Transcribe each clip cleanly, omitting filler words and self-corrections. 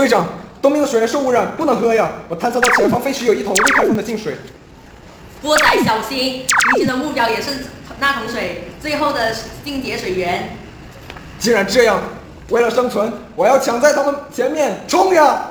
队长，东面的水源受污染，不能喝呀！我探测到前方飞驰有一桶未开封的净水。 波仔小心，敌军的目标也是那桶水最后的净洁水源。 既然这样，为了生存，我要抢在他们前面冲呀！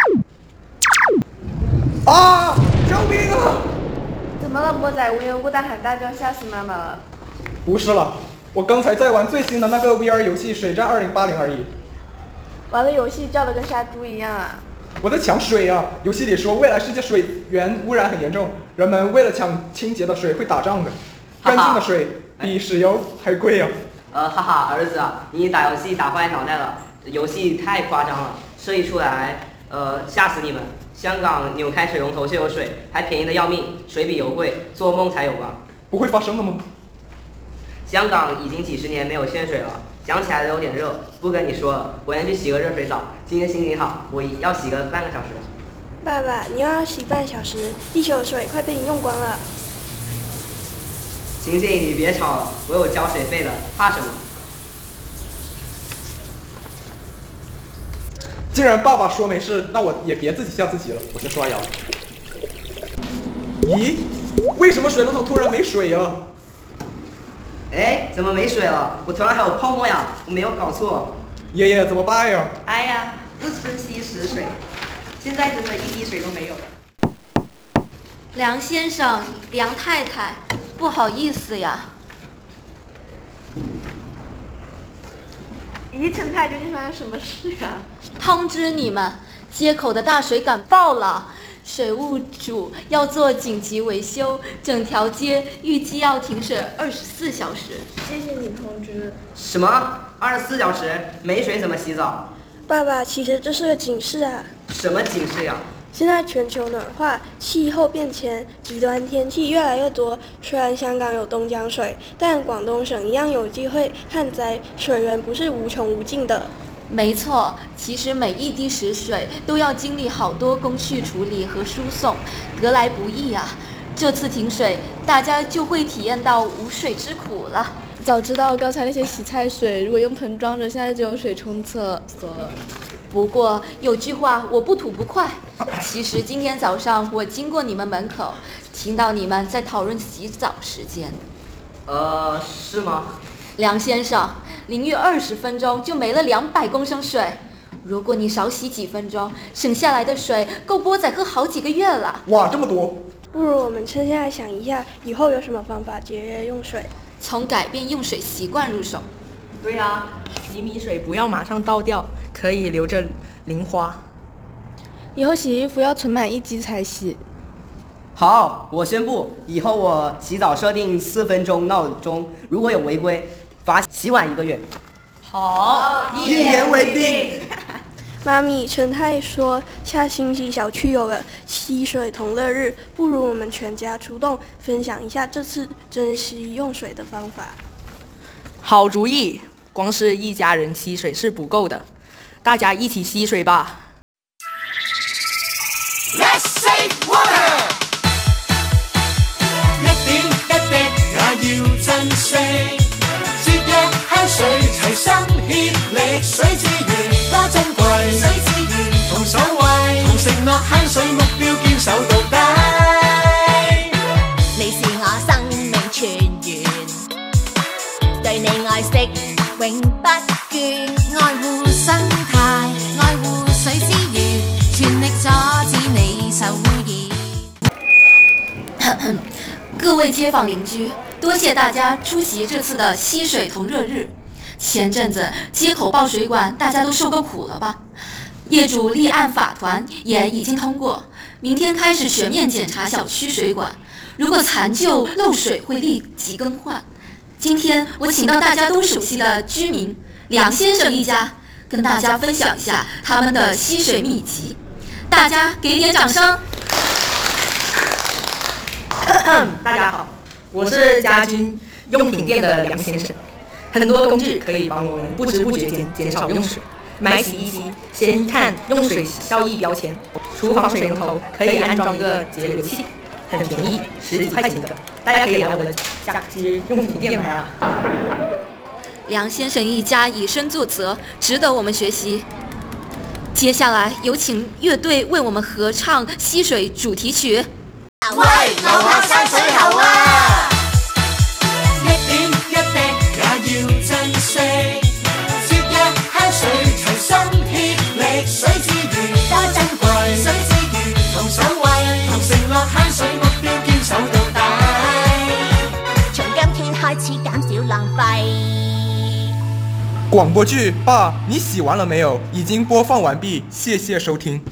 啊！救命啊！ 怎么了，波仔？无缘无故大喊大叫，吓死妈妈了。 不是了，我刚才在玩最新的那个 VR 游戏《水战2080》而已。 玩的游戏叫得跟杀猪一样啊！ 我在抢水啊！游戏里说未来世界水源污染很严重，人们为了抢清洁的水会打仗的。干净的水比石油还贵啊！ 哈哈，儿子啊，你打游戏打坏脑袋了，游戏太夸张了，设计出来吓死你们。香港扭开水龙头就有水，还便宜的要命，水比油贵，做梦才有吧？ 不会发生的吗？ 香港已经几十年没有限水了，想起来有点热，不跟你说了，我先去洗个热水澡。今天心情好，我要洗个半个小时。 爸爸，你又要洗半小时，地球的水快被你用光了。 晴晴，你别吵了，我有交水费的，怕什么？ 既然爸爸说没事，那我也别自己吓自己了。我先刷牙。咦，为什么水龙头突然没水呀？ 哎，怎么没水了？我头上还有泡沫呀，我没有搞错。 爷爷怎么办呀？ 哎呀，不珍惜食水，现在真的一滴水都没有了。 梁先生，梁太太，不好意思呀。 咦，陈太究竟发生什么事呀？ 通知你们，街口的大水管爆了，水务组要做紧急维修，整条街预计要停水24小时。 谢谢你通知。 什么？24小时？没水怎么洗澡？ 爸爸，其实这是个警示啊！ 什么警示呀？ 现在全球暖化、气候变迁、极端天气越来越多。虽然香港有东江水，但广东省一样有机会旱灾，水源不是无穷无尽的。 没错，其实每一滴食水都要经历好多工序处理和输送，得来不易啊！这次停水，大家就会体验到无水之苦了。 早知道刚才那些洗菜水如果用盆装着，现在就有水冲厕所了。 不过有句话我不吐不快，其实今天早上我经过你们门口，听到你们在讨论洗澡时间。 是吗？ 梁先生，淋浴20分钟就没了200公升水，如果你少洗几分钟，省下来的水够波仔喝好几个月了。 哇，这么多！ 不如我们趁现在想一下，以后有什么方法节约用水？ 从改变用水习惯入手。 对啊，洗米水不要马上倒掉，可以留着淋花。 以后洗衣服要存满1机才洗。 好，我宣布，以后我洗澡设定4分钟闹钟，如果有违规，罚洗碗1个月。 好， 一言为定。 妈咪，陈太说下星期小区有了溪水同乐日，不如我们全家出动，分享一下这次珍惜用水的方法。 好主意，光是一家人吸水是不够的，大家一起吸水吧。 Let's save water， 一點一滴也要珍惜，節約慳水，齊心協力，水資源多珍貴，水資源同所謂，同承諾慳水目標堅守到底。 你是我生命泉源，對你愛惜永不倦，愛護生態，愛護水資源，全力阻止你受污染。 各位街坊邻居，多謝大家出席這次的溪水同熱日。前陣子街口爆水管，大家都受夠苦了吧？業主立案法團也已經通過，明天開始全面檢查小區水管，如果殘舊漏水會立即更換。今天我請到大家都熟悉的居民梁先生一家，跟大家分享一下他們的溪水秘籍，大家給點掌聲。 大家好，我是家居用品店的梁先生。很多工具可以帮我们不知不觉间减少用水。买洗衣机先看用水效益标签，厨房水龙头可以安装一个节流器，很便宜，10几块钱的，大家可以来我的家居用品店买啊。 梁先生一家以身作则，值得我们學習。 接下来有請樂隊為我們合唱溪水主題曲。 喂，留下山水喉啊！一點一滴也要珍惜，節日慳水齊心協力，水資源多珍貴，水資源同守衛，同承諾慳水目標堅守到底。從今天開始減少浪費。 廣播劇《爸，你洗完了沒有》已經播放完畢，謝謝收聽。